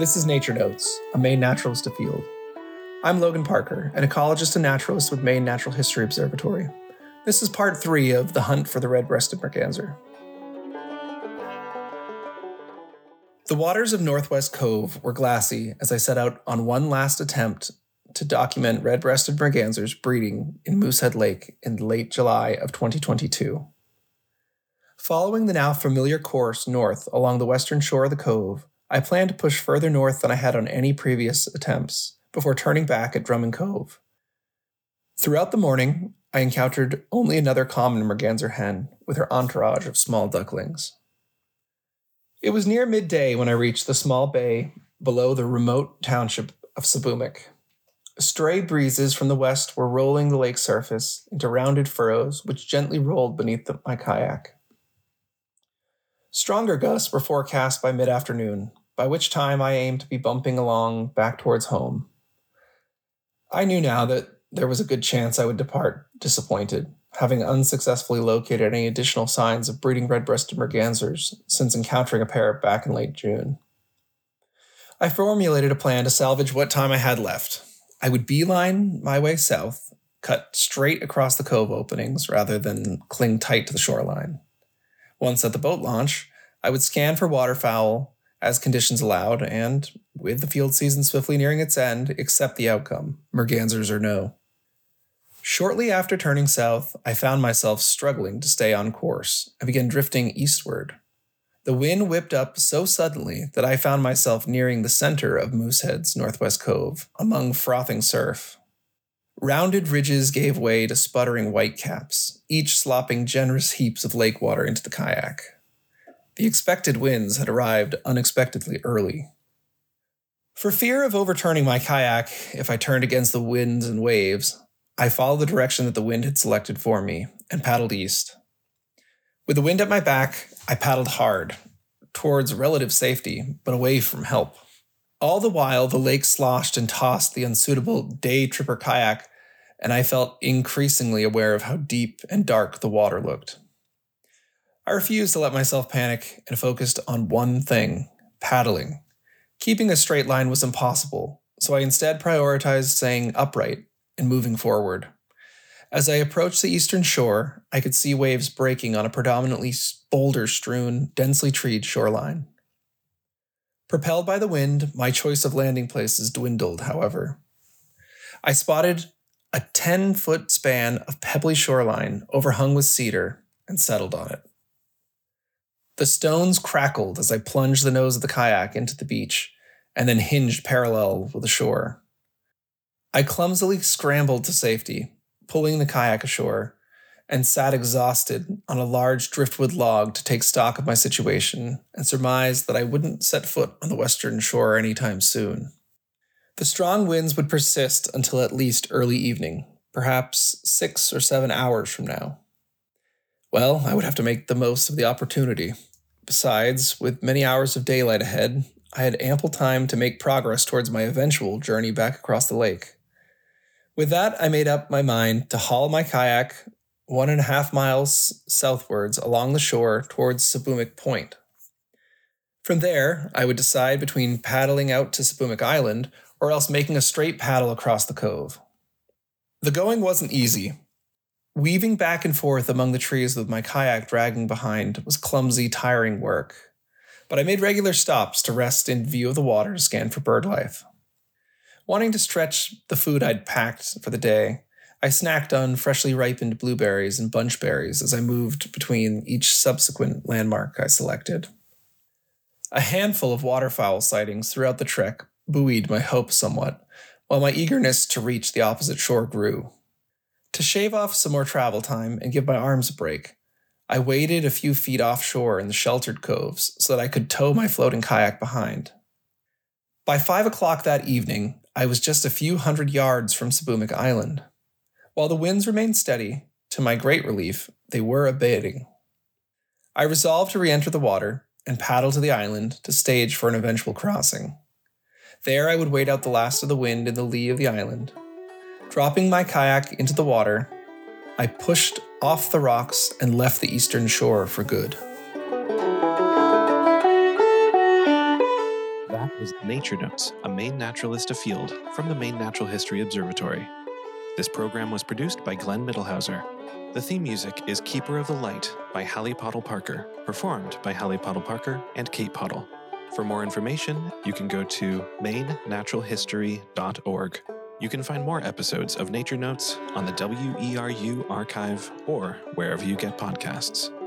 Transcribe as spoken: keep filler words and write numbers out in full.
This is Nature Notes, a Maine naturalist afield. I'm Logan Parker, an ecologist and naturalist with Maine Natural History Observatory. This is part three of the hunt for the red-breasted merganser. The waters of Northwest Cove were glassy as I set out on one last attempt to document red-breasted mergansers breeding in Moosehead Lake in late July of twenty twenty-two. Following the now familiar course north along the western shore of the cove, I planned to push further north than I had on any previous attempts, before turning back at Drummond Cove. Throughout the morning, I encountered only another common merganser hen with her entourage of small ducklings. It was near midday when I reached the small bay below the remote township of Seboomic. Stray breezes from the west were rolling the lake surface into rounded furrows which gently rolled beneath the, my kayak. Stronger gusts were forecast by mid-afternoon, by which time I aimed to be bumping along back towards home. I knew now that there was a good chance I would depart disappointed, having unsuccessfully located any additional signs of breeding red-breasted mergansers since encountering a pair back in late June. I formulated a plan to salvage what time I had left. I would beeline my way south, cut straight across the cove openings rather than cling tight to the shoreline. Once at the boat launch, I would scan for waterfowl as conditions allowed, and, with the field season swiftly nearing its end, accept the outcome, mergansers or no. Shortly after turning south, I found myself struggling to stay on course and began drifting eastward. The wind whipped up so suddenly that I found myself nearing the center of Moosehead's Northwest Cove, among frothing surf. Rounded ridges gave way to sputtering whitecaps, each slopping generous heaps of lake water into the kayak. The expected winds had arrived unexpectedly early. For fear of overturning my kayak if I turned against the winds and waves, I followed the direction that the wind had selected for me and paddled east. With the wind at my back, I paddled hard, towards relative safety, but away from help. All the while, the lake sloshed and tossed the unsuitable day-tripper kayak, and I felt increasingly aware of how deep and dark the water looked. I refused to let myself panic and focused on one thing, paddling. Keeping a straight line was impossible, so I instead prioritized staying upright and moving forward. As I approached the eastern shore, I could see waves breaking on a predominantly boulder-strewn, densely treed shoreline. Propelled by the wind, my choice of landing places dwindled, however. I spotted a ten-foot span of pebbly shoreline overhung with cedar and settled on it. The stones crackled as I plunged the nose of the kayak into the beach and then hinged parallel with the shore. I clumsily scrambled to safety, pulling the kayak ashore, and sat exhausted on a large driftwood log to take stock of my situation and surmised that I wouldn't set foot on the western shore anytime soon. The strong winds would persist until at least early evening, perhaps six or seven hours from now. Well, I would have to make the most of the opportunity. Besides, with many hours of daylight ahead, I had ample time to make progress towards my eventual journey back across the lake. With that, I made up my mind to haul my kayak one and a half miles southwards along the shore towards Seboomic Point. From there, I would decide between paddling out to Seboomic Island or else making a straight paddle across the cove. The going wasn't easy. Weaving back and forth among the trees with my kayak dragging behind was clumsy, tiring work, but I made regular stops to rest in view of the water to scan for bird life. Wanting to stretch the food I'd packed for the day, I snacked on freshly ripened blueberries and bunchberries as I moved between each subsequent landmark I selected. A handful of waterfowl sightings throughout the trek buoyed my hopes somewhat, while my eagerness to reach the opposite shore grew. To shave off some more travel time and give my arms a break, I waded a few feet offshore in the sheltered coves so that I could tow my floating kayak behind. By five o'clock that evening, I was just a few hundred yards from Seboomic Island. While the winds remained steady, to my great relief, they were abating. I resolved to re-enter the water and paddle to the island to stage for an eventual crossing. There I would wait out the last of the wind in the lee of the island. Dropping my kayak into the water, I pushed off the rocks and left the eastern shore for good. That was Nature Notes, a Maine naturalist afield from the Maine Natural History Observatory. This program was produced by Glenn Middlehauser. The theme music is Keeper of the Light by Hallie Pottle Parker, performed by Hallie Pottle Parker and Kate Pottle. For more information, you can go to maine natural history dot org. You can find more episodes of Nature Notes on the W E R U archive or wherever you get podcasts.